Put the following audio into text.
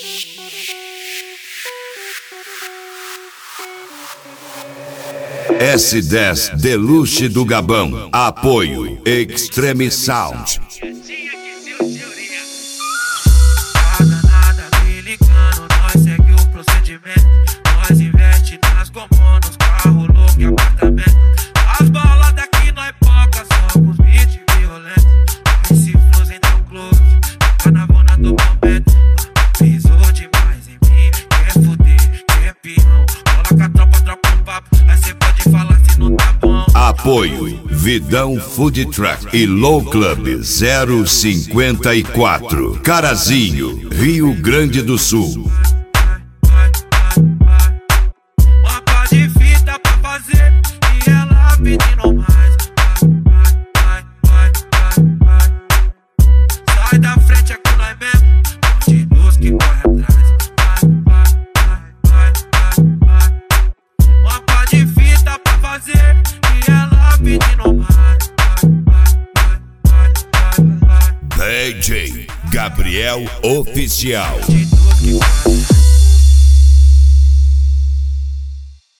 S10 Deluxe do Gabão. Apoio Extreme Sound. Nada americano, nós segue o procedimento. Nós investe nas comunas, carro louco e apartamento. As baladas aqui nós poca, só com os beats violentos. Esse flows então close, carnaval na do momento. Pisou demais em mim, quer fuder, quer pirão. Cola com a tropa, troca um papo, aí cê pode falar se não tá bom. Apoio Vidão Food Truck e Low Club 054, Carazinho, Rio Grande do Sul. Uma pá de fita pra fazer e ela pedindo mais. Sai da frente, é com nós mesmo. De Deus que corre atrás. Uma pá de fita pra fazer e ela pedindo mais. DJ Gabriel Oficial. De Deus que corre atrás.